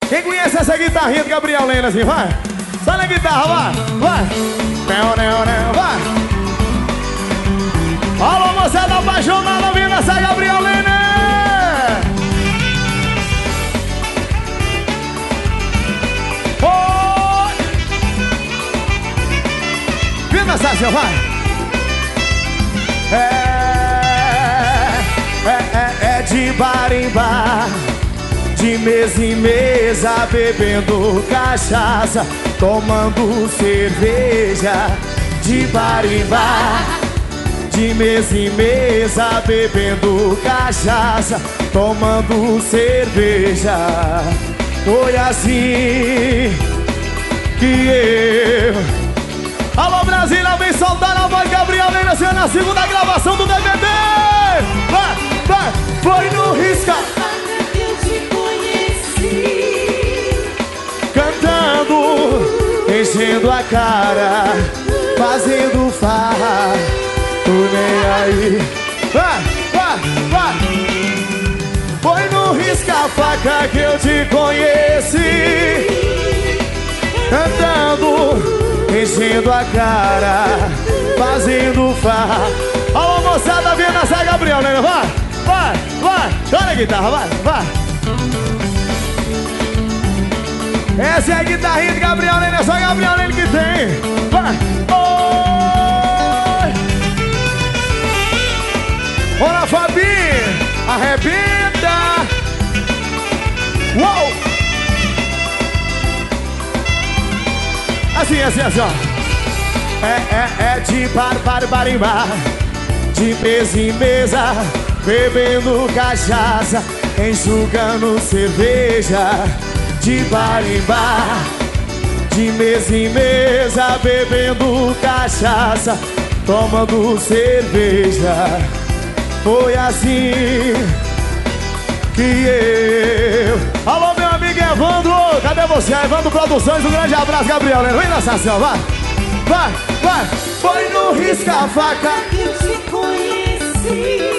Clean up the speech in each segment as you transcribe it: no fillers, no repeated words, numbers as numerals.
Quem conhece essa guitarrinha do Gabriel Lena assim, vai? Só na guitarra, vai, vai. Vai. Alô, moçada apaixonada, vindo essa Gabriel Lena. Oi. Vindo essa, assim, vai. É de bar em bar, de mesa em mesa, bebendo cachaça, tomando cerveja. De bar em bar, de mesa em mesa, bebendo cachaça, tomando cerveja. Foi assim que eu... Alô, Brasília, vem soltar a voz, Gabriel Lena, na segunda gravação do DVD. Vai, vai, foi no risca. Cantando, enchendo a cara, fazendo farra, tô nem aí. Vai, vai, vai. Foi no risca-faca que eu te conheci. Cantando, enchendo a cara, fazendo farra. Alô, moçada, vem nessa Gabriel Lena, vai, vai, vai. Olha a guitarra, vai, vai. Essa é a guitarrinha de Gabriel Lena, é só Gabriel Lena que tem. Vai, oi. Bora, Fabi, arrebenta. Uou. Assim, assim, assim, ó. É de bar em bar, de mesa em mesa, bebendo cachaça, enxugando cerveja. De bar em bar, de mesa em mesa, bebendo cachaça, tomando cerveja. Foi assim que eu... Alô, meu amigo Evandro, cadê você? Evandro Produções, um grande abraço, Gabriel Lena. Vem nessa ação, vai, vai, vai. Foi no risca-faca que eu te conheci,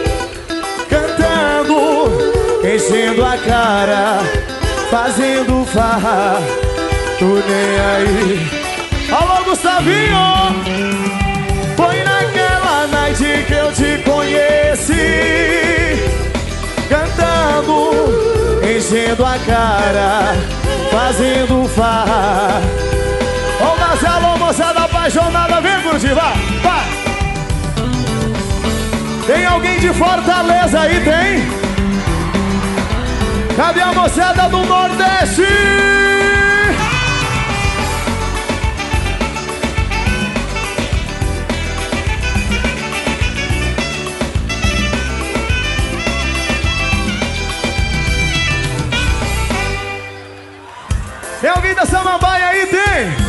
cantando, enchendo a cara, fazendo farra, tô nem aí. Alô, Gustavinho, foi naquela night que eu te conheci, cantando, enchendo a cara, fazendo farra. Ô, Marcelo, moçada apaixonada, vem curtir, vai, vai. Tem alguém de Fortaleza aí, tem? Cadê a moçada do Nordeste? Tem alguém da Samambaia aí, tem?